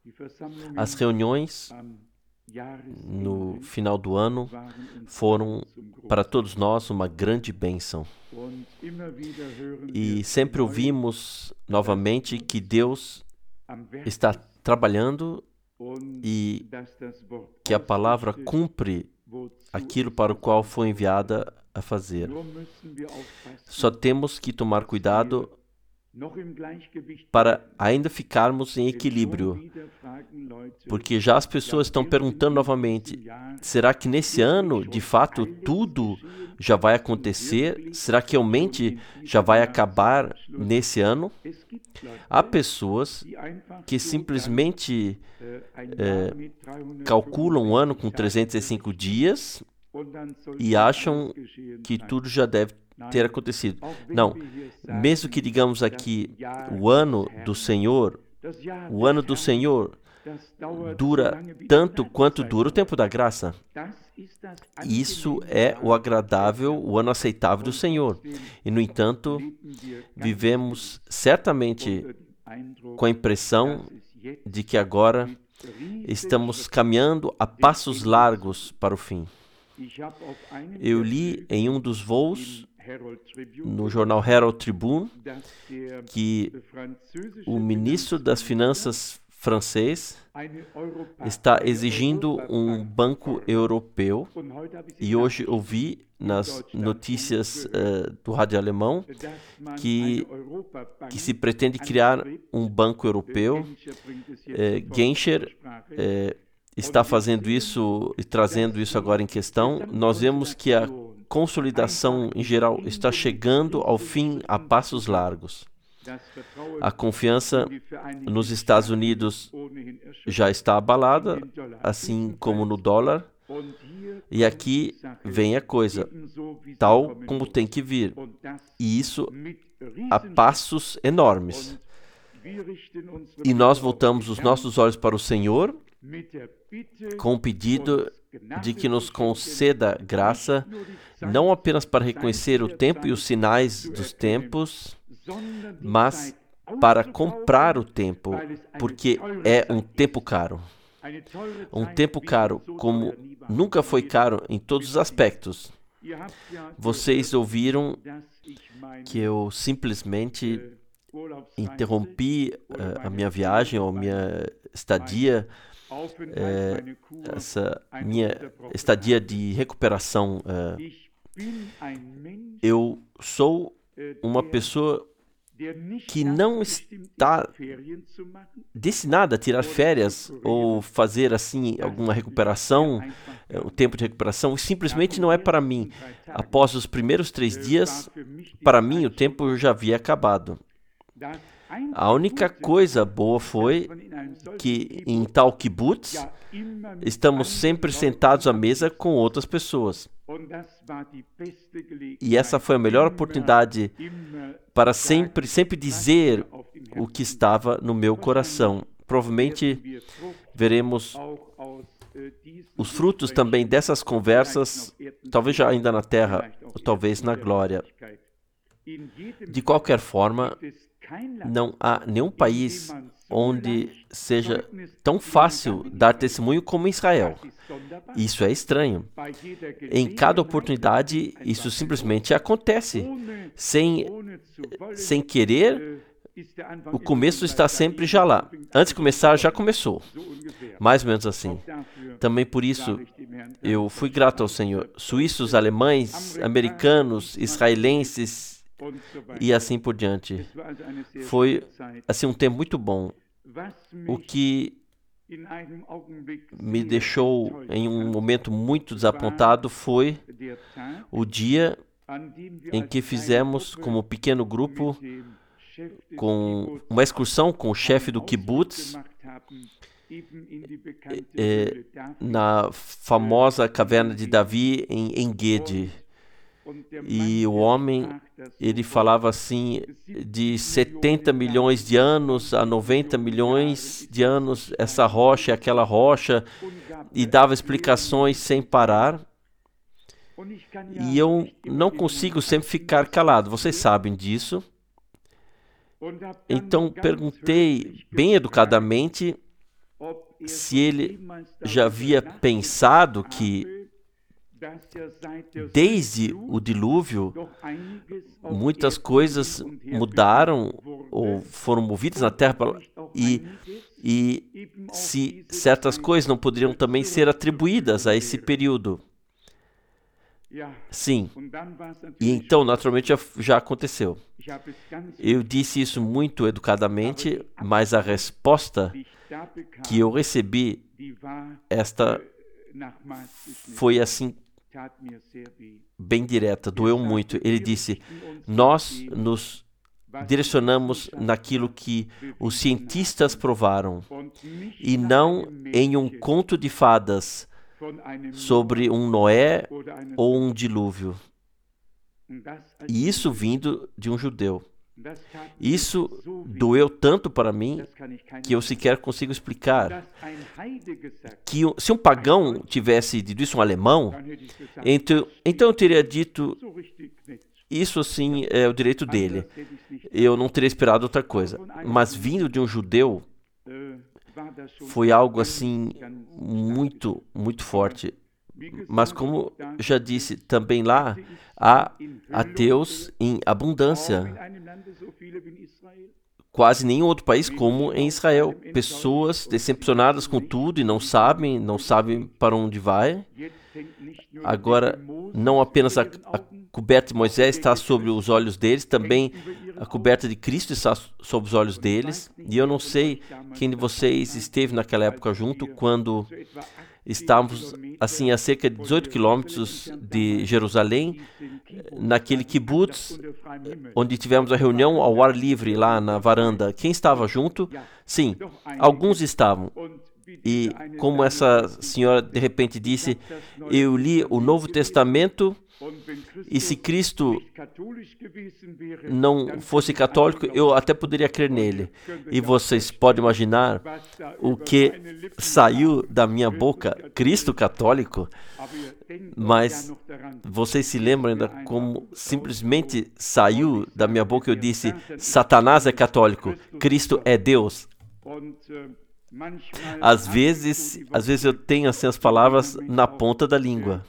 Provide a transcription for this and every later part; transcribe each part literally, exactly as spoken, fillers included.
As reuniões no final do ano foram para todos nós uma grande bênção. E sempre ouvimos novamente que Deus está trabalhando e que a palavra cumpre aquilo para o qual foi enviada a fazer. Só temos que tomar cuidado para ainda ficarmos em equilíbrio, porque já as pessoas estão perguntando novamente, será que nesse ano, de fato, tudo já vai acontecer? Será que realmente já vai acabar nesse ano? Há pessoas que simplesmente é, calculam um ano com trezentos e cinco dias e acham que tudo já deve ter acontecido. Não, mesmo que digamos aqui o ano do Senhor, o ano do Senhor dura tanto quanto dura o tempo da graça. Isso é o agradável, o ano aceitável do Senhor. E, no entanto, vivemos certamente com a impressão de que agora estamos caminhando a passos largos para o fim. Eu li em um dos voos, no jornal Herald Tribune, que o ministro das Finanças francês está exigindo um banco europeu, e hoje ouvi nas notícias uh, do rádio alemão que, que se pretende criar um banco europeu. Uh, Genscher uh, está fazendo isso e trazendo isso agora em questão. Nós vemos que a consolidação em geral está chegando ao fim a passos largos. A confiança nos Estados Unidos já está abalada, assim como no dólar. E aqui vem a coisa, tal como tem que vir. E isso a passos enormes. E nós voltamos os nossos olhos para o Senhor com o pedido de que nos conceda graça, não apenas para reconhecer o tempo e os sinais dos tempos, mas para comprar o tempo, porque é um tempo caro. Um tempo caro, como nunca foi caro em todos os aspectos. Vocês ouviram que eu simplesmente interrompi uh, a minha viagem ou minha estadia, uh, essa minha estadia de recuperação. Uh, eu sou uma pessoa que não está destinada a tirar férias ou fazer assim alguma recuperação, o tempo de recuperação, simplesmente não é para mim. Após os primeiros três dias, para mim o tempo já havia acabado. A única coisa boa foi que em tal kibbutz estamos sempre sentados à mesa com outras pessoas. E essa foi a melhor oportunidade para sempre, sempre dizer o que estava no meu coração. Provavelmente veremos os frutos também dessas conversas, talvez já ainda na terra, ou talvez na glória. De qualquer forma, não há nenhum país onde seja tão fácil dar testemunho como Israel. Isso é estranho. Em cada oportunidade, isso simplesmente acontece. Sem, sem querer, o começo está sempre já lá. Antes de começar, já começou. Mais ou menos assim. Também por isso, eu fui grato ao Senhor. Suíços, alemães, americanos, israelenses e assim por diante. Foi assim um tempo muito bom. O que me deixou em um momento muito desapontado foi o dia em que fizemos como pequeno grupo com uma excursão com o chefe do kibbutz é, na famosa caverna de Davi em En-Gedi. E o homem, ele falava assim, de setenta milhões de anos a noventa milhões de anos, essa rocha é aquela rocha, e dava explicações sem parar. E eu não consigo sempre ficar calado, vocês sabem disso. Então perguntei bem educadamente se ele já havia pensado que, desde o dilúvio, muitas coisas mudaram ou foram movidas na terra, e, e se certas coisas não poderiam também ser atribuídas a esse período. Sim, e então naturalmente já, já aconteceu. Eu disse isso muito educadamente, mas a resposta que eu recebi, esta foi assim, bem direta, doeu muito. Ele disse: nós nos direcionamos naquilo que os cientistas provaram e não em um conto de fadas sobre um Noé ou um dilúvio. E isso vindo de um judeu. Isso doeu tanto para mim que eu sequer consigo explicar. Que se um pagão tivesse dito isso, um alemão, então, então eu teria dito: isso assim é o direito dele. Eu não teria esperado outra coisa. Mas vindo de um judeu, foi algo assim muito, muito forte. Mas como já disse também lá, há ateus em abundância. Quase nenhum outro país como em Israel. Pessoas decepcionadas com tudo e não sabem, não sabem para onde vai. Agora, não apenas a, a coberta de Moisés está sobre os olhos deles, também a coberta de Cristo está sobre os olhos deles. E eu não sei quem de vocês esteve naquela época junto, quando estávamos assim a cerca de dezoito quilômetros de Jerusalém, naquele kibbutz, onde tivemos a reunião ao ar livre lá na varanda. Quem estava junto? Sim, alguns estavam. E como essa senhora de repente disse, eu li o Novo Testamento, e se Cristo não fosse católico, eu até poderia crer nele. E vocês podem imaginar o que saiu da minha boca, Cristo católico? Mas vocês se lembram ainda como simplesmente saiu da minha boca? Eu disse: Satanás é católico, Cristo é Deus. Às vezes, às vezes eu tenho assim as palavras na ponta da língua.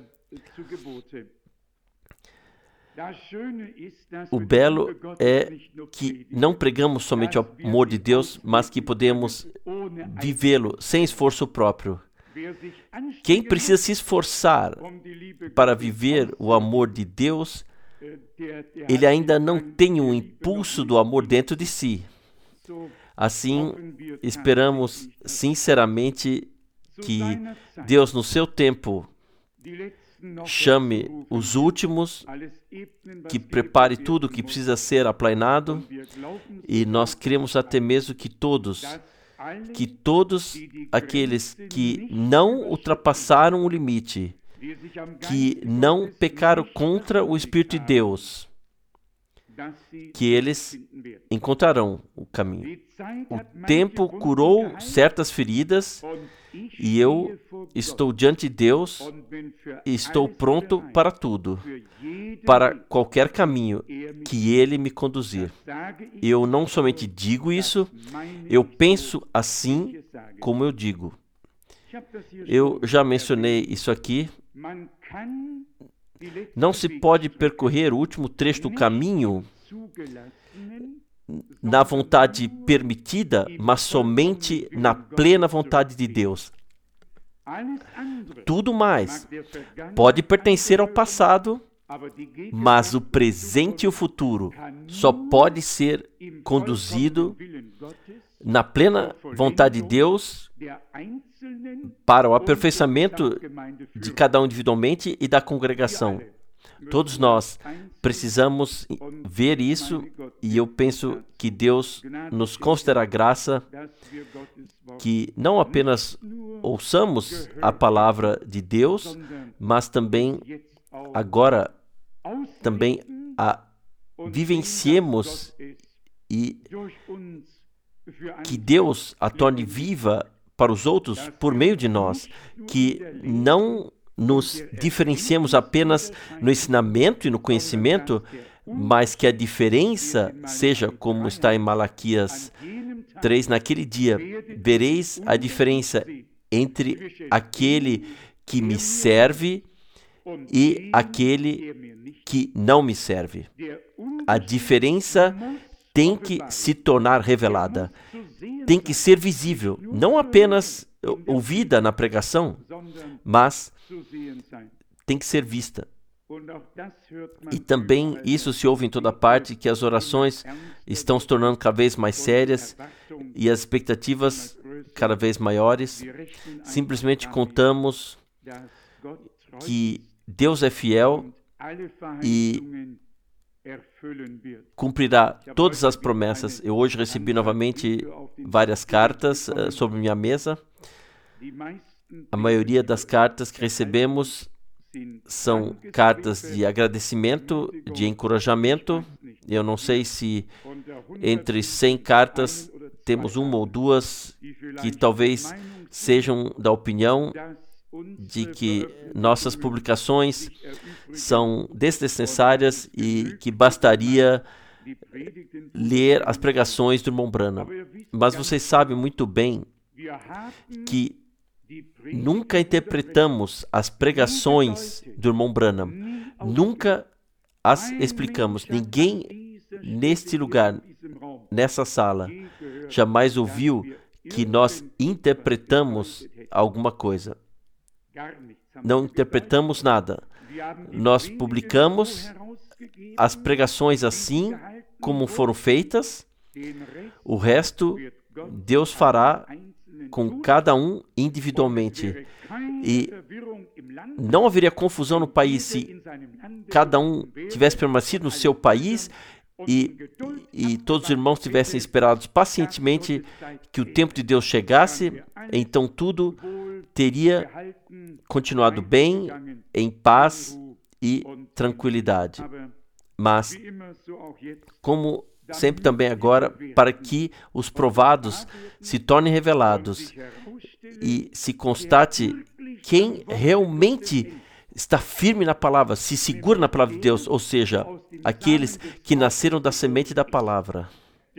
O belo é que não pregamos somente o amor de Deus, mas que podemos vivê-lo sem esforço próprio. Quem precisa se esforçar para viver o amor de Deus, ele ainda não tem um impulso do amor dentro de si. Assim, esperamos sinceramente que Deus, no seu tempo, chame os últimos, que prepare tudo o que precisa ser aplainado, e nós cremos até mesmo que todos, que todos aqueles que não ultrapassaram o limite, que não pecaram contra o Espírito de Deus, que eles encontrarão o caminho. O tempo curou certas feridas, e eu estou diante de Deus e estou pronto para tudo, para qualquer caminho que Ele me conduzir. Eu não somente digo isso, eu penso assim como eu digo. Eu já mencionei isso aqui. Não se pode percorrer o último trecho do caminho na vontade permitida, mas somente na plena vontade de Deus. Tudo mais pode pertencer ao passado, mas o presente e o futuro só pode ser conduzido na plena vontade de Deus para o aperfeiçoamento de cada um individualmente e da congregação. Todos nós precisamos ver isso, e eu penso que Deus nos concederá graça que não apenas ouçamos a palavra de Deus, mas também agora também a vivenciemos e que Deus a torne viva para os outros por meio de nós, que não nos diferenciemos apenas no ensinamento e no conhecimento, mas que a diferença seja como está em Malaquias três, naquele dia vereis a diferença entre aquele que me serve e aquele que não me serve. A diferença tem que se tornar revelada, tem que ser visível, não apenas ouvida na pregação, mas tem que ser vista. E também isso se ouve em toda parte, que as orações estão se tornando cada vez mais sérias e as expectativas cada vez maiores. Simplesmente contamos que Deus é fiel e cumprirá todas as promessas. Eu hoje recebi novamente várias cartas uh, sobre minha mesa. A maioria das cartas que recebemos são cartas de agradecimento, de encorajamento. Eu não sei se entre cem cartas temos uma ou duas que talvez sejam da opinião de que nossas publicações são desnecessárias e que bastaria ler as pregações do irmão Branham. Mas vocês sabem muito bem que nunca interpretamos as pregações do irmão Branham, nunca as explicamos. Ninguém neste lugar, nessa sala, jamais ouviu que nós interpretamos alguma coisa. Não interpretamos nada. Nós publicamos as pregações assim como foram feitas. O resto Deus fará com cada um individualmente. E não haveria confusão no país se cada um tivesse permanecido no seu país e, e todos os irmãos tivessem esperado pacientemente que o tempo de Deus chegasse. Então tudo teria continuado bem, em paz e tranquilidade. Mas, como sempre também agora, para que os provados se tornem revelados e se constate quem realmente está firme na palavra, se segura na palavra de Deus, ou seja, aqueles que nasceram da semente da palavra.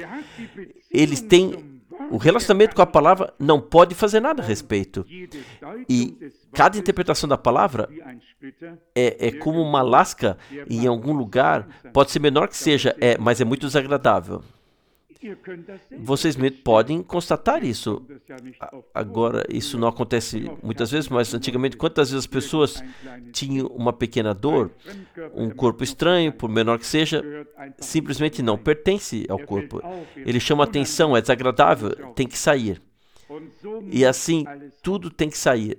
Eles têm o relacionamento com a palavra, não pode fazer nada a respeito. E cada interpretação da palavra é, é como uma lasca em algum lugar, pode ser menor que seja, é, mas é muito desagradável. Vocês mesmos podem constatar isso. Agora, isso não acontece muitas vezes, mas antigamente, quantas vezes as pessoas tinham uma pequena dor, um corpo estranho, por menor que seja, simplesmente não pertence ao corpo. Ele chama atenção, é desagradável, tem que sair. E assim, tudo tem que sair.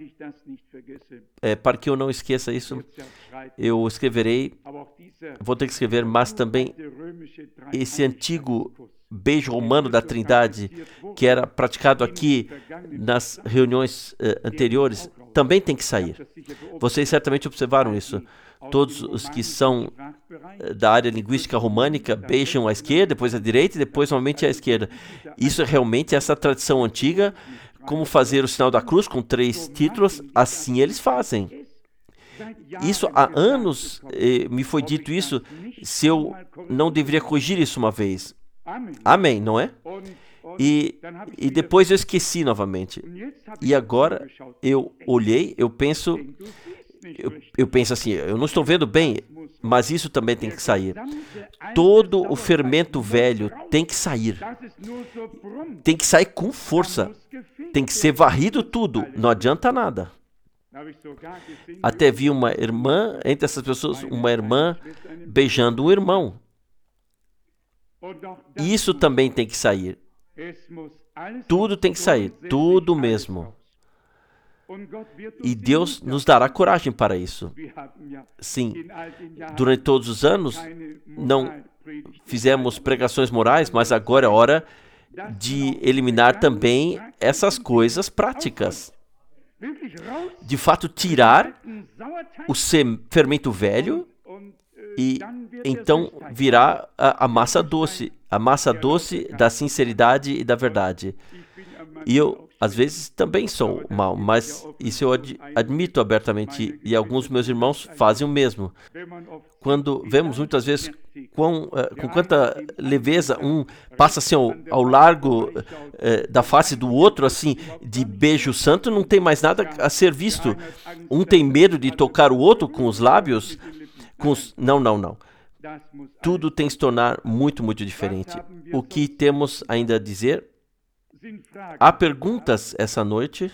É, para que eu não esqueça isso, eu escreverei, vou ter que escrever, mas também esse antigo beijo romano da Trindade, que era praticado aqui nas reuniões uh, anteriores, também tem que sair. Vocês certamente observaram isso. Todos os que são uh, da área linguística românica beijam à esquerda, depois à direita e depois novamente à esquerda. Isso é realmente essa tradição antiga, como fazer o sinal da cruz com três títulos, assim eles fazem. Isso há anos eh, me foi dito isso, se eu não deveria corrigir isso uma vez. Amém, não é? E, e depois eu esqueci novamente. E agora eu olhei, eu penso, eu, eu penso assim, eu não estou vendo bem, mas isso também tem que sair. Todo o fermento velho tem que sair. Tem que sair com força. Tem que ser varrido tudo. Não adianta nada. Até vi uma irmã, entre essas pessoas, uma irmã beijando um irmão. Isso também tem que sair. Tudo tem que sair, tudo mesmo. E Deus nos dará coragem para isso. Sim, durante todos os anos não fizemos pregações morais, mas agora é hora de eliminar também essas coisas práticas. De fato, tirar o fermento velho e então virá a, a massa doce, a massa doce da sinceridade e da verdade. E eu às vezes também sou mau, mas isso eu ad- admito abertamente, e alguns meus irmãos fazem o mesmo. Quando vemos muitas vezes quão, uh, com quanta leveza um passa assim ao, ao largo uh, da face do outro, assim, de beijo santo, não tem mais nada a ser visto. Um tem medo de tocar o outro com os lábios, com os... Não, não, não. Tudo tem que se tornar muito, muito diferente. O que temos ainda a dizer? Há perguntas essa noite?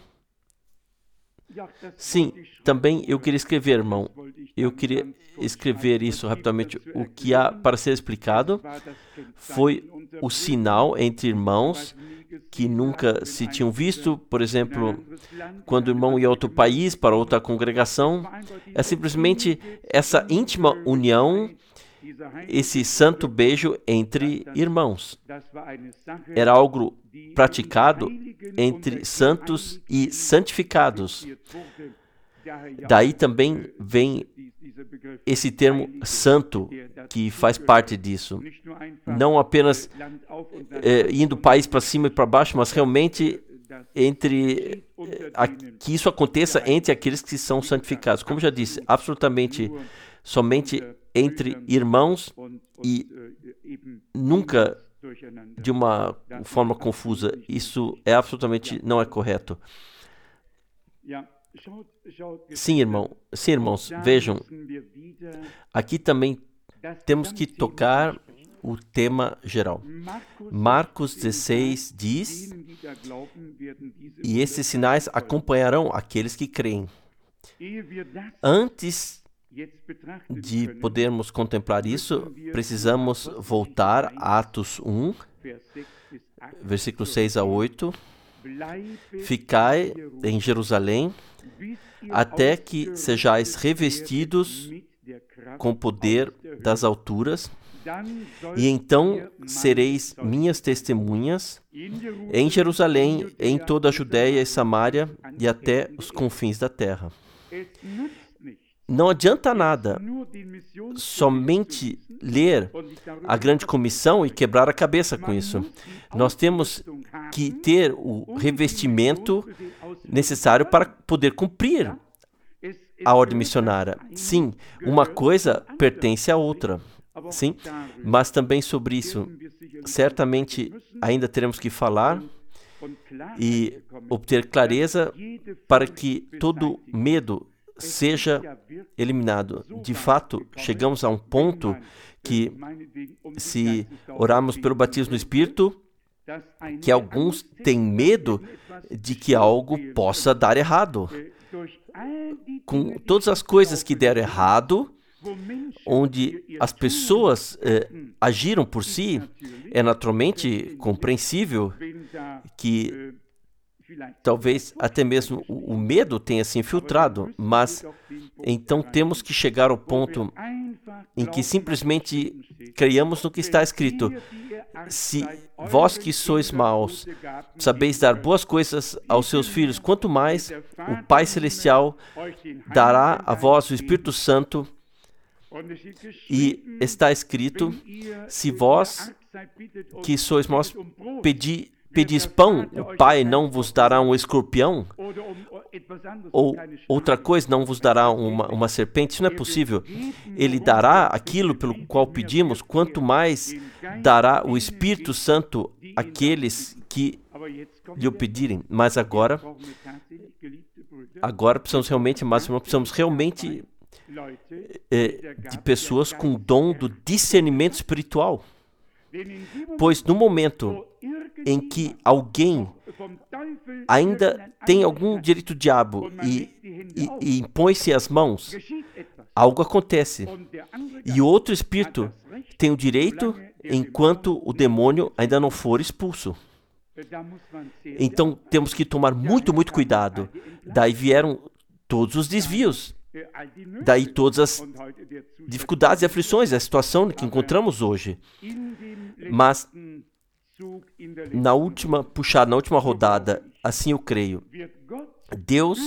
Sim, também eu queria escrever, irmão. Eu queria escrever isso rapidamente. O que há para ser explicado foi o sinal entre irmãos que nunca se tinham visto. Por exemplo, quando o irmão ia a outro país, para outra congregação, é simplesmente essa íntima união, esse santo beijo entre irmãos. Era algo praticado entre santos e santificados. Daí também vem esse termo santo, que faz parte disso. Não apenas é, indo país para cima e para baixo, mas realmente entre a, que isso aconteça entre aqueles que são santificados. Como já disse, absolutamente somente entre irmãos e nunca de uma forma confusa. Isso é absolutamente não é correto. Sim, irmão. Sim, irmãos, vejam, aqui também temos que tocar o tema geral. Marcos dezesseis diz: e esses sinais acompanharão aqueles que creem. Antes de podermos contemplar isso, precisamos voltar a Atos um, versículos seis a oito. Ficai em Jerusalém até que sejais revestidos com poder das alturas, e então sereis minhas testemunhas em Jerusalém, em toda a Judéia e Samária e até os confins da terra. Não adianta nada somente ler a grande comissão e quebrar a cabeça com isso. Nós temos que ter o revestimento necessário para poder cumprir a ordem missionária. Sim, uma coisa pertence à outra. Sim, mas também sobre isso, certamente ainda teremos que falar e obter clareza para que todo medo seja eliminado. De fato, chegamos a um ponto que, se orarmos pelo batismo no Espírito, que alguns têm medo de que algo possa dar errado. Com todas as coisas que deram errado, onde as pessoas eh, agiram por si, é naturalmente compreensível que talvez até mesmo o, o medo tenha se infiltrado, mas então temos que chegar ao ponto em que simplesmente creiamos no que está escrito. Se vós que sois maus, sabeis dar boas coisas aos seus filhos, quanto mais o Pai Celestial dará a vós o Espírito Santo. E está escrito: se vós que sois maus pedi, pedis pão, o Pai não vos dará um escorpião? Ou outra coisa, não vos dará uma, uma serpente? Isso não é possível. Ele dará aquilo pelo qual pedimos, quanto mais dará o Espírito Santo àqueles que lhe o pedirem. Mas agora, agora precisamos realmente, mas precisamos realmente é, de pessoas com o dom do discernimento espiritual. Pois no momento em que alguém ainda tem algum direito do diabo e, e, e impõe-se as mãos, algo acontece. E outro espírito tem o direito enquanto o demônio ainda não for expulso. Então temos que tomar muito, muito cuidado. Daí vieram todos os desvios. Daí todas as dificuldades e aflições, a situação que encontramos hoje. Mas na última puxada, na última rodada, assim eu creio, Deus,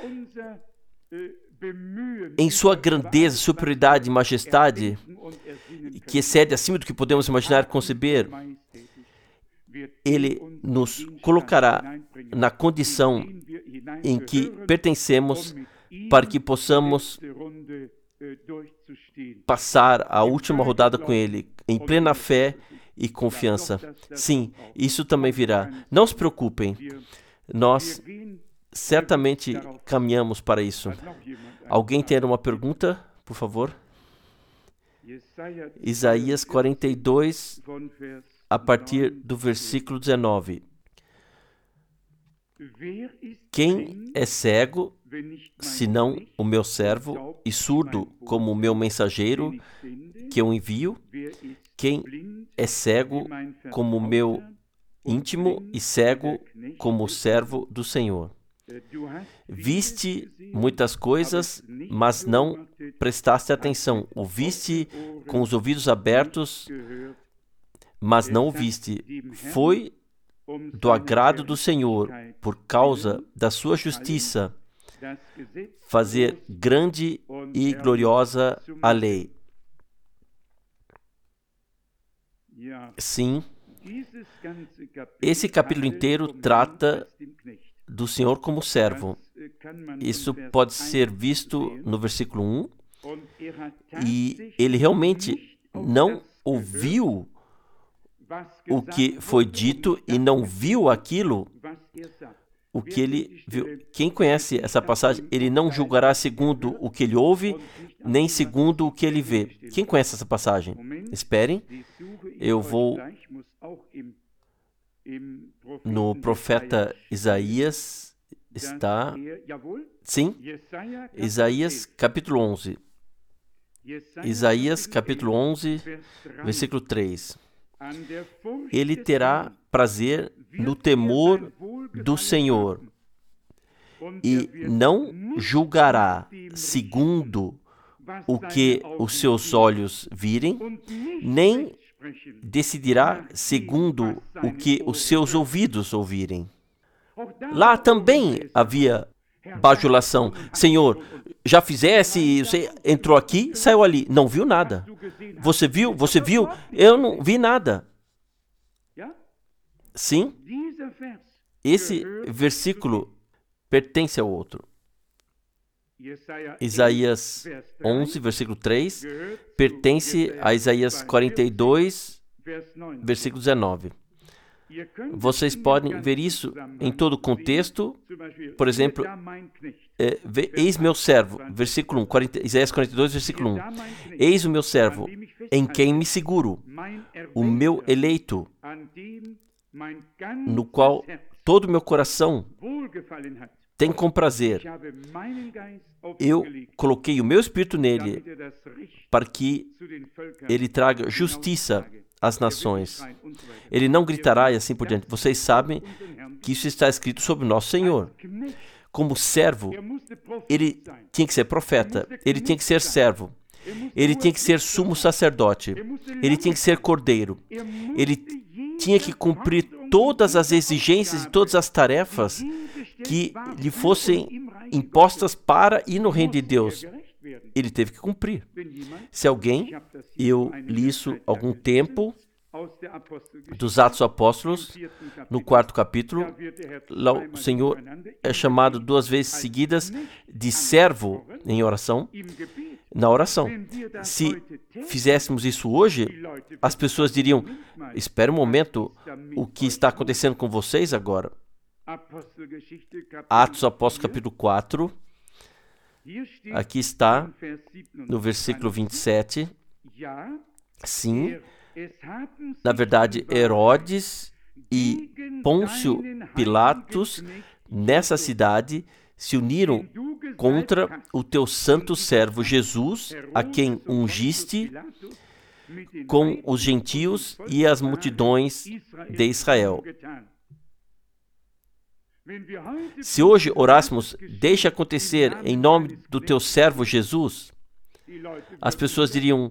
em sua grandeza, superioridade e majestade, que excede acima do que podemos imaginar e conceber, Ele nos colocará na condição em que pertencemos para que possamos passar a última rodada com Ele em plena fé e confiança. Sim, isso também virá. Não se preocupem, nós certamente caminhamos para isso. Alguém tem uma pergunta, por favor? Isaías quarenta e dois, a partir do versículo dezenove. Quem é cego, senão o meu servo, e surdo como o meu mensageiro que eu envio? Quem é cego como o meu íntimo e cego como o servo do Senhor? Viste muitas coisas, mas não prestaste atenção. Ouviste com os ouvidos abertos, mas não ouviste. Foi do agrado do Senhor, por causa da sua justiça, fazer grande e gloriosa a lei. Sim, esse capítulo inteiro trata do Senhor como servo. Isso pode ser visto no versículo um, e ele realmente não ouviu o que foi dito e não viu aquilo o que ele viu. Quem conhece essa passagem, ele não julgará segundo o que ele ouve, nem segundo o que ele vê. Quem conhece essa passagem? Esperem, eu vou no profeta Isaías, está... Sim, Isaías capítulo onze. Isaías capítulo onze, versículo três. Ele terá prazer no temor do Senhor e não julgará segundo o que os seus olhos virem, nem decidirá segundo o que os seus ouvidos ouvirem. Lá também havia bajulação. Senhor, já fizesse, você entrou aqui, saiu ali, não viu nada. Você viu? Você viu? Eu não vi nada. Sim, esse versículo pertence ao outro. Isaías onze, versículo três, pertence a Isaías quarenta e dois, versículo dezenove. Vocês podem ver isso em todo o contexto. Por exemplo, é, eis meu servo, versículo um, quarenta, Isaías quarenta e dois, versículo um. Eis o meu servo, em quem me seguro, o meu eleito, no qual todo o meu coração tem comprazer. Eu coloquei o meu espírito nele para que ele traga justiça às nações. Ele não gritará e assim por diante. Vocês sabem que isso está escrito sobre o nosso Senhor. Como servo, ele tinha que ser profeta, ele tinha que ser servo, ele tinha que ser sumo sacerdote, ele tinha que ser cordeiro, ele tinha que cumprir todas as exigências e todas as tarefas que lhe fossem impostas para ir no reino de Deus. Ele teve que cumprir. Se alguém, eu li isso há algum tempo, dos Atos dos Apóstolos, no quarto capítulo, lá o Senhor é chamado duas vezes seguidas de servo em oração, na oração. Se fizéssemos isso hoje, as pessoas diriam, espera um momento, o que está acontecendo com vocês agora? Atos dos Apóstolos, capítulo quatro, aqui está, no versículo vinte e sete, sim, na verdade, Herodes e Pôncio Pilatos, nessa cidade, se uniram contra o teu santo servo Jesus, a quem ungiste com os gentios e as multidões de Israel. Se hoje orássemos, deixa acontecer em nome do teu servo Jesus, as pessoas diriam,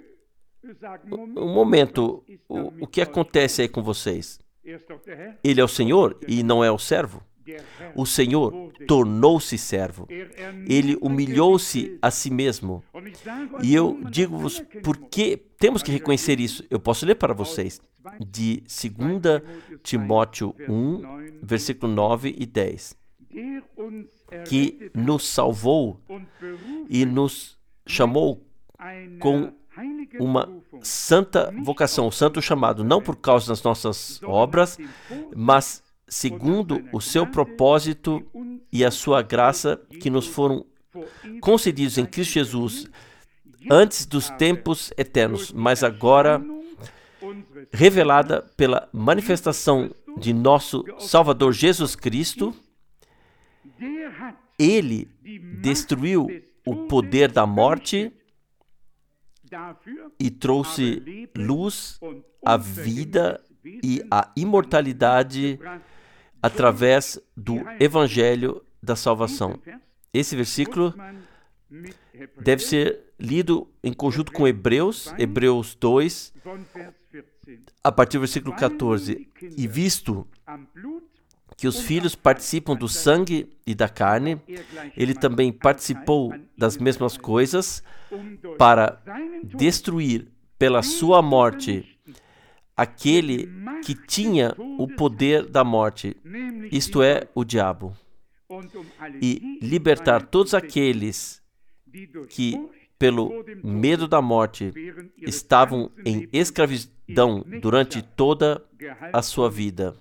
um momento, o, o que acontece aí com vocês? Ele é o Senhor e não é o servo? O Senhor tornou-se servo. Ele humilhou-se a si mesmo E eu digo-vos por que temos que reconhecer isso. Eu posso ler para vocês de dois Timóteo um, versículo nove e dez. Que nos salvou e nos chamou com uma santa vocação, um santo chamado, não por causa das nossas obras, mas segundo o seu propósito e a sua graça que nos foram concedidos em Cristo Jesus antes dos tempos eternos, mas agora revelada pela manifestação de nosso Salvador Jesus Cristo. Ele destruiu o poder da morte e trouxe luz, a vida e a imortalidade através do Evangelho da salvação. Esse versículo deve ser lido em conjunto com Hebreus, Hebreus dois, a partir do versículo quatorze. E visto que os filhos participam do sangue e da carne, ele também participou das mesmas coisas para destruir pela sua morte aquele que tinha o poder da morte, isto é, o diabo, e libertar todos aqueles que, pelo medo da morte, estavam em escravidão durante toda a sua vida.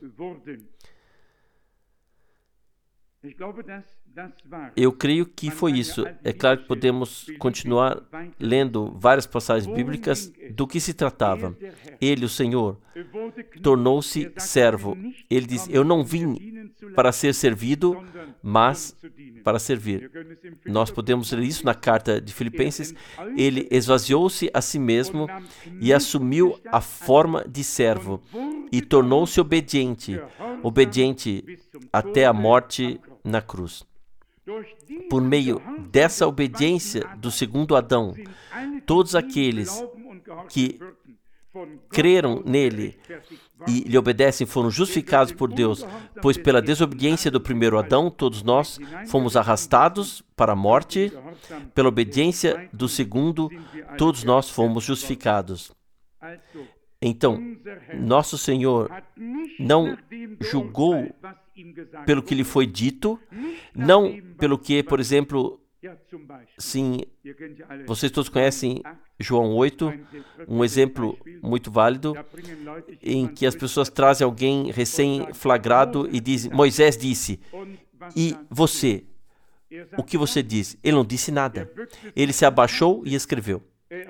Eu creio que foi isso. É claro que podemos continuar lendo várias passagens bíblicas do que se tratava. Ele, o Senhor, tornou-se servo. Ele diz, eu não vim para ser servido, mas para servir. Nós podemos ler isso na carta de Filipenses. Ele esvaziou-se a si mesmo e assumiu a forma de servo e tornou-se obediente, obediente até a morte na cruz. Por meio dessa obediência do segundo Adão, todos aqueles que creram nele e lhe obedecem foram justificados por Deus, pois pela desobediência do primeiro Adão, todos nós fomos arrastados para a morte, pela obediência do segundo, todos nós fomos justificados. Então, nosso Senhor não julgou pelo que lhe foi dito, não pelo que, por exemplo, sim, vocês todos conhecem João oito, um exemplo muito válido, em que as pessoas trazem alguém recém-flagrado e dizem, Moisés disse, e você? O que você disse? Ele não disse nada. Ele se abaixou e escreveu.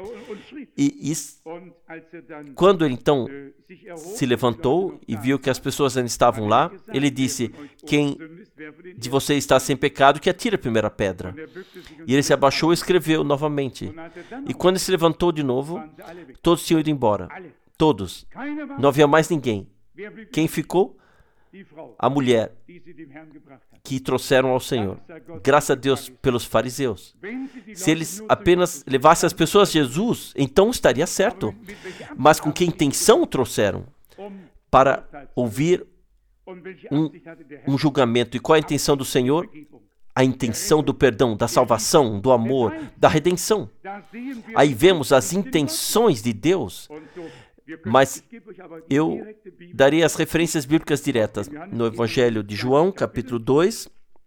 E isso, quando ele então se levantou e viu que as pessoas ainda estavam lá, ele disse, quem de vocês está sem pecado, que atire a primeira pedra. E ele se abaixou e escreveu novamente. E quando ele se levantou de novo, todos tinham ido embora. Todos. Não havia mais ninguém. Quem ficou? A mulher que trouxeram ao Senhor. Graças a Deus pelos fariseus. Se eles apenas levassem as pessoas a Jesus, então estaria certo. Mas com que intenção o trouxeram? Para ouvir um, um julgamento. E qual a intenção do Senhor? A intenção do perdão, da salvação, do amor, da redenção. Aí vemos as intenções de Deus. Mas eu darei as referências bíblicas diretas. No Evangelho de João, capítulo dois,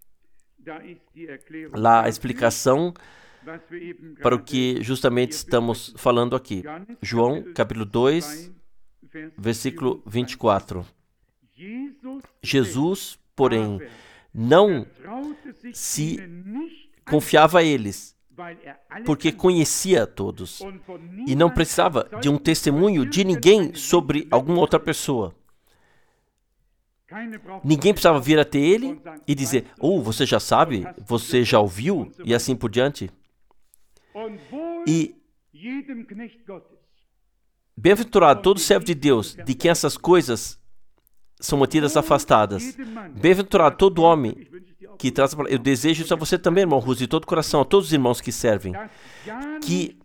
lá a explicação para o que justamente estamos falando aqui. João, capítulo dois, versículo vinte e quatro. Jesus, porém, não se confiava a eles, porque conhecia todos e não precisava de um testemunho de ninguém sobre alguma outra pessoa. Ninguém precisava vir até ele e dizer, oh, você já sabe, você já ouviu, e assim por diante. E bem-aventurado todo servo de Deus, de quem essas coisas são mantidas afastadas. Bem-aventurado todo homem que traz a palavra. Eu desejo isso a você também, irmão Ruz, de todo o coração, a todos os irmãos que servem, que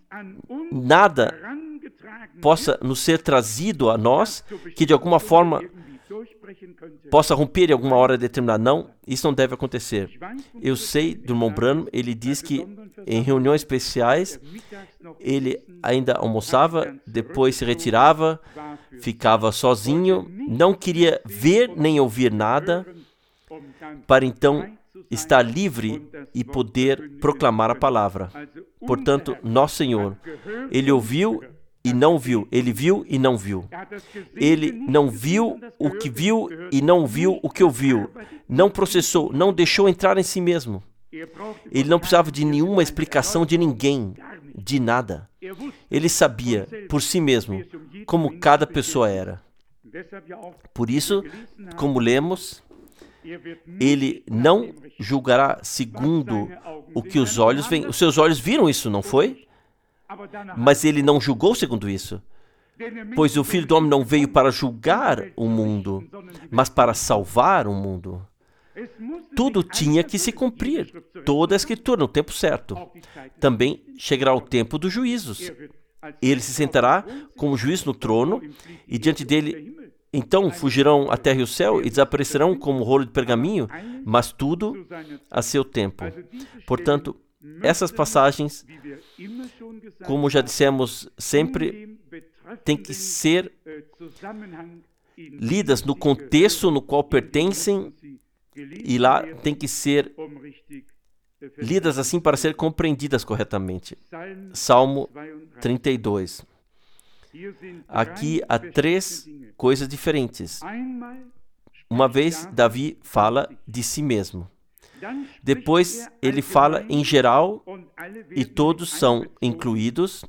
nada possa nos ser trazido a nós que de alguma forma possa romper em alguma hora determinada. Não, isso não deve acontecer. Eu sei do irmão Branham, ele diz que em reuniões especiais, ele ainda almoçava, depois se retirava, ficava sozinho, não queria ver nem ouvir nada, para então estar livre e poder proclamar a palavra. Portanto, nosso Senhor, Ele ouviu e não viu, Ele viu e não viu. Ele não viu o que viu e não viu o que ouviu. Não processou, não deixou entrar em si mesmo. Ele não precisava de nenhuma explicação de ninguém, de nada. Ele sabia por si mesmo como cada pessoa era. Por isso, como lemos, ele não julgará segundo o que os olhos veem. Os seus olhos viram isso, não foi? Mas ele não julgou segundo isso. Pois o Filho do Homem não veio para julgar o mundo, mas para salvar o mundo. Tudo tinha que se cumprir, toda a Escritura, no tempo certo. Também chegará o tempo dos juízos. Ele se sentará como juiz no trono, e diante dele, então fugirão a terra e o céu, e desaparecerão como rolo de pergaminho, mas tudo a seu tempo. Portanto, essas passagens, como já dissemos sempre, têm que ser lidas no contexto no qual pertencem, e lá tem que ser lidas assim para ser compreendidas corretamente. Salmo trinta e dois. Aqui há três coisas diferentes. Uma vez, Davi fala de si mesmo. Depois, ele fala em geral e todos são incluídos.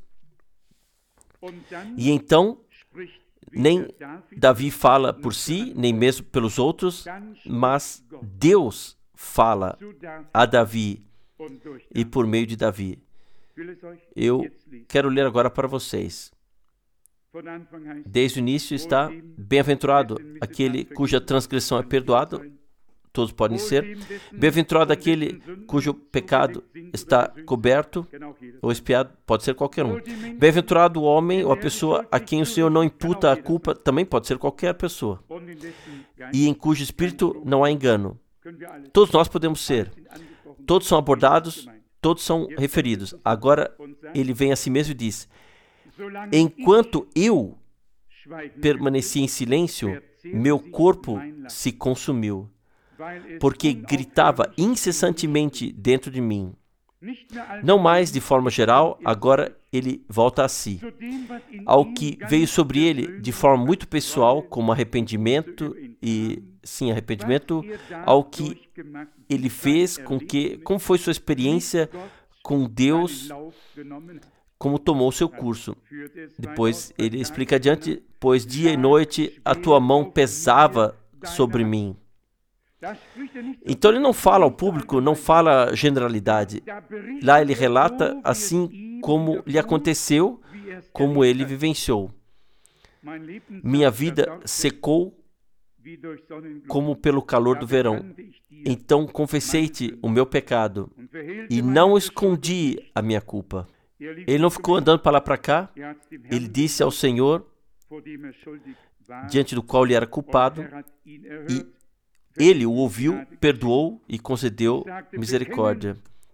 E então, nem Davi fala por si, nem mesmo pelos outros, mas Deus fala a Davi e por meio de Davi. Eu quero ler agora para vocês. Desde o início está: bem-aventurado aquele cuja transgressão é perdoada, todos podem ser. Bem-aventurado aquele cujo pecado está coberto ou expiado, pode ser qualquer um. Bem-aventurado o homem ou a pessoa a quem o Senhor não imputa a culpa, também pode ser qualquer pessoa. E em cujo espírito não há engano. Todos nós podemos ser. Todos são abordados, todos são referidos. Agora ele vem a si mesmo e diz: enquanto eu permaneci em silêncio, meu corpo se consumiu, porque gritava incessantemente dentro de mim. Não mais de forma geral, agora ele volta a si. Ao que veio sobre ele de forma muito pessoal, como arrependimento e, sim, arrependimento, ao que ele fez com que, como foi sua experiência com Deus, como tomou seu curso. Depois ele explica adiante: pois dia e noite a tua mão pesava sobre mim. Então ele não fala ao público, não fala generalidade. Lá ele relata assim como lhe aconteceu, como ele vivenciou. Minha vida secou como pelo calor do verão. Então confessei-te o meu pecado e não escondi a minha culpa. Ele não ficou andando para lá para cá. Ele disse ao Senhor, diante do qual ele era culpado, e ele o ouviu, perdoou e concedeu misericórdia.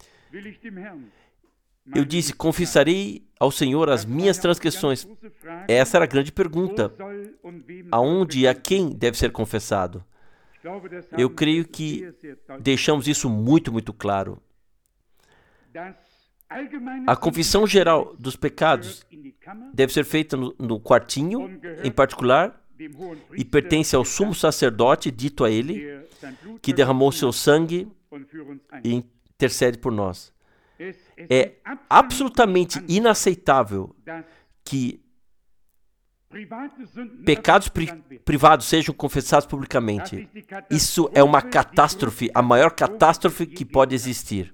Eu disse: confessarei ao Senhor as minhas transgressões. Essa era a grande pergunta. Aonde e a quem deve ser confessado? Eu creio que deixamos isso muito, muito claro. A confissão geral dos pecados deve ser feita no, no quartinho, em particular, e pertence ao sumo sacerdote, dito a ele, que derramou seu sangue e intercede por nós. É absolutamente inaceitável que pecados pri- privados sejam confessados publicamente. Isso é uma catástrofe, a maior catástrofe que pode existir.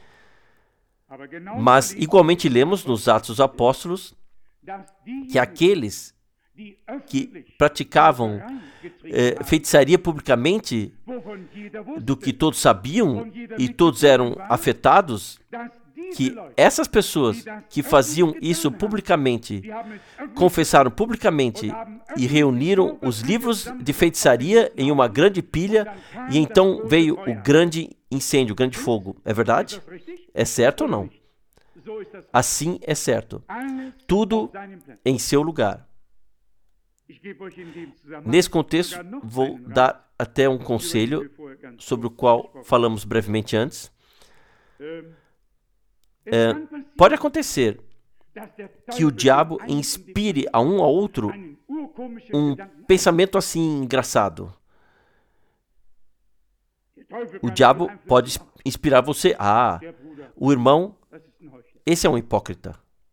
Mas, igualmente, lemos nos Atos dos Apóstolos que aqueles que praticavam eh, feitiçaria publicamente, do que todos sabiam e todos eram afetados, que essas pessoas que faziam isso publicamente, confessaram publicamente e reuniram os livros de feitiçaria em uma grande pilha, e então veio o grande incêndio, o grande fogo. É verdade? É certo ou não? Assim é certo. Tudo em seu lugar. Nesse contexto, vou dar até um conselho sobre o qual falamos brevemente antes. É, pode acontecer que o diabo inspire a um ao outro um pensamento assim engraçado. O diabo pode inspirar você. Ah, o irmão, esse é um hipócrita.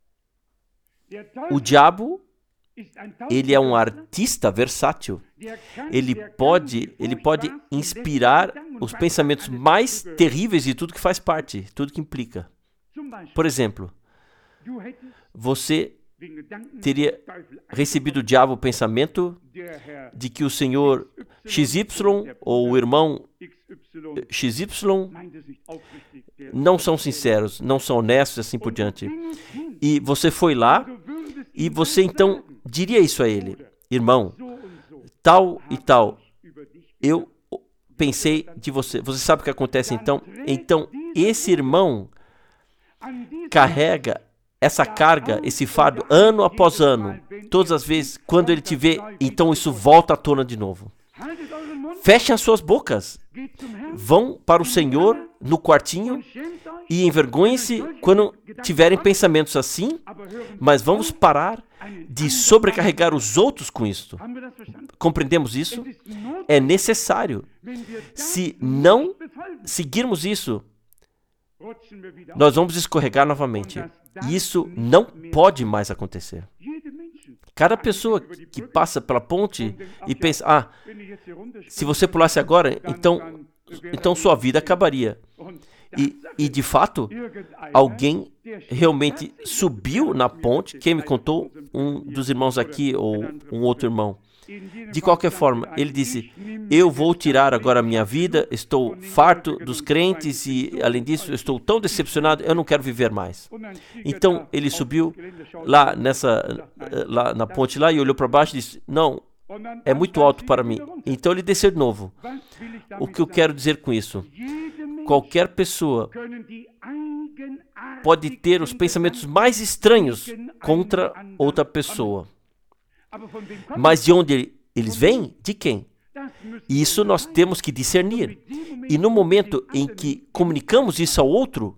O diabo, ele é um artista versátil. Ele pode, ele pode inspirar os pensamentos mais terríveis de tudo que faz parte, tudo que implica. Por exemplo, você teria recebido do diabo o pensamento de que o senhor X Y ou o irmão X Y não são sinceros, não são honestos e assim por diante. E você foi lá e você então diria isso a ele: irmão, tal e tal, eu pensei de você. Você sabe o que acontece então? Então, esse irmão carrega essa carga, esse fardo, ano após ano. Todas as vezes, quando ele te vê, então isso volta à tona de novo. Fechem as suas bocas. Vão para o Senhor no quartinho e envergonhem-se quando tiverem pensamentos assim, mas vamos parar de sobrecarregar os outros com isto. Compreendemos isso? É necessário. Se não seguirmos isso, nós vamos escorregar novamente. E isso não pode mais acontecer. Cada pessoa que passa pela ponte e pensa: ah, se você pulasse agora, então, então sua vida acabaria. E, e de fato, alguém realmente subiu na ponte. Quem me contou? Um dos irmãos aqui ou um outro irmão. De qualquer forma, ele disse: eu vou tirar agora a minha vida, estou farto dos crentes e, além disso, eu estou tão decepcionado, eu não quero viver mais. Então, ele subiu lá, nessa, lá na ponte lá e olhou para baixo e disse: não, é muito alto para mim. Então, ele desceu de novo. O que eu quero dizer com isso? Qualquer pessoa pode ter os pensamentos mais estranhos contra outra pessoa. Mas de onde eles vêm? De quem? Isso nós temos que discernir. E no momento em que comunicamos isso ao outro,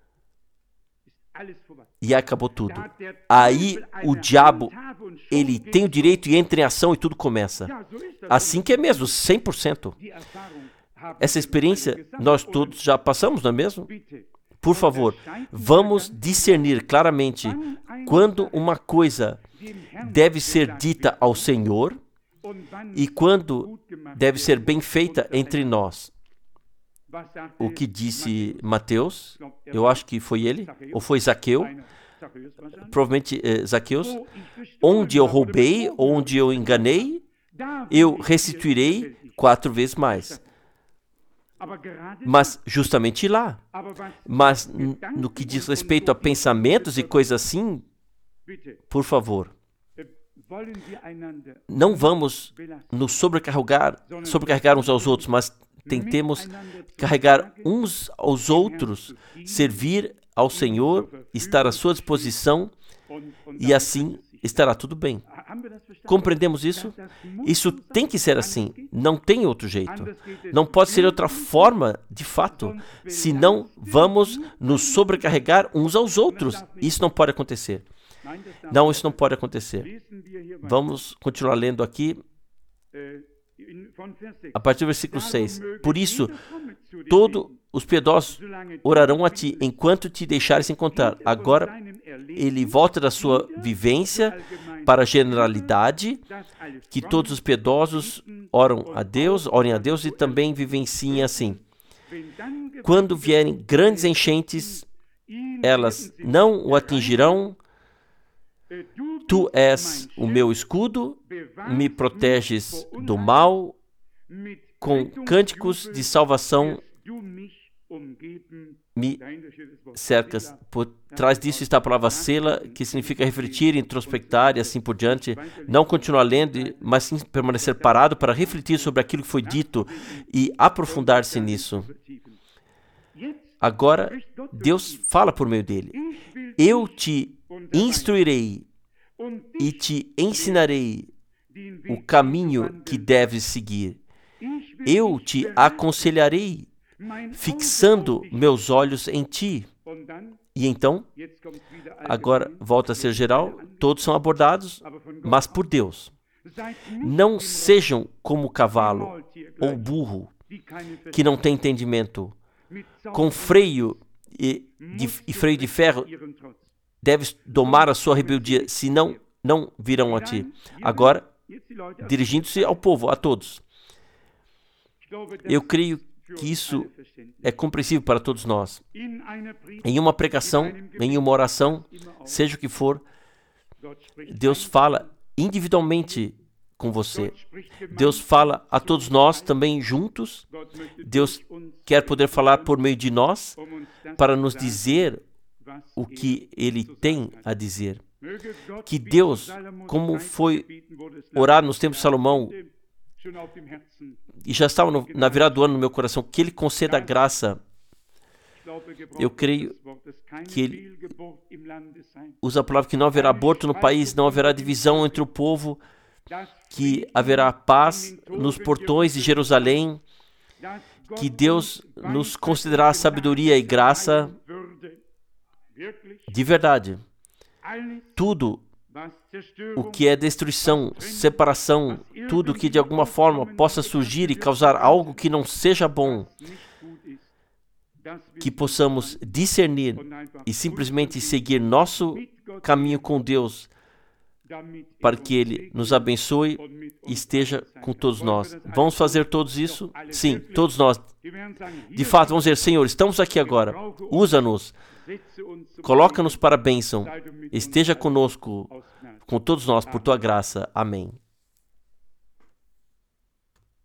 e acabou tudo. Aí o diabo, ele tem o direito e entra em ação e tudo começa. Assim que é mesmo, cem por cento. Essa experiência nós todos já passamos, não é mesmo? Por favor, vamos discernir claramente quando uma coisa deve ser dita ao Senhor e quando deve ser bem feita entre nós. O que disse Mateus, eu acho que foi ele, ou foi Zaqueu, provavelmente eh, Zaqueus: onde eu roubei, onde eu enganei, eu restituirei quatro vezes mais. Mas justamente lá. Mas no que diz respeito a pensamentos e coisas assim, por favor, não vamos nos sobrecarregar, sobrecarregar uns aos outros, mas tentemos carregar uns aos outros, servir ao Senhor, estar à sua disposição, e assim estará tudo bem. Compreendemos isso? Isso tem que ser assim. Não tem outro jeito. Não pode ser outra forma, de fato. Senão, vamos nos sobrecarregar uns aos outros. Isso não pode acontecer. Não, isso não pode acontecer. Vamos continuar lendo aqui, a partir do versículo seis. Por isso, todos os piedosos orarão a ti, enquanto te deixares encontrar. Agora, ele volta da sua vivência para a generalidade, que todos os piedosos oram a Deus, orem a Deus e também vivenciem assim. Quando vierem grandes enchentes, elas não o atingirão. Tu és o meu escudo, me proteges do mal, com cânticos de salvação me cercas. Por trás disso está a palavra sela, que significa refletir, introspectar e assim por diante. Não continuar lendo, mas sim permanecer parado para refletir sobre aquilo que foi dito e aprofundar-se nisso. Agora, Deus fala por meio dele. Eu te instruirei e te ensinarei o caminho que deves seguir. Eu te aconselharei, fixando meus olhos em ti. E então, agora volta a ser geral, todos são abordados, mas por Deus. Não sejam como cavalo ou burro, que não tem entendimento. Com freio e, de, e freio de ferro, deves domar a sua rebeldia, senão não virão a ti. Agora, dirigindo-se ao povo, a todos. Eu creio que isso é compreensível para todos nós. Em uma pregação, em uma oração, seja o que for, Deus fala individualmente com você. Deus fala a todos nós também juntos. Deus quer poder falar por meio de nós para nos dizer o que Ele tem a dizer. Que Deus, como foi orar nos tempos de Salomão, e já estava no, na virada do ano no meu coração, que Ele conceda a graça. Eu creio que Ele usa a palavra que não haverá aborto no país, não haverá divisão entre o povo, que haverá paz nos portões de Jerusalém, que Deus nos concederá sabedoria e graça de verdade. Tudo o que é destruição, separação, tudo que de alguma forma possa surgir e causar algo que não seja bom, que possamos discernir e simplesmente seguir nosso caminho com Deus, para que Ele nos abençoe e esteja com todos nós. Vamos fazer todos isso? Sim, todos nós. De fato, vamos dizer, Senhor, estamos aqui agora. Usa-nos. Coloca-nos para a bênção. Esteja conosco, com todos nós, por Tua graça. Amém.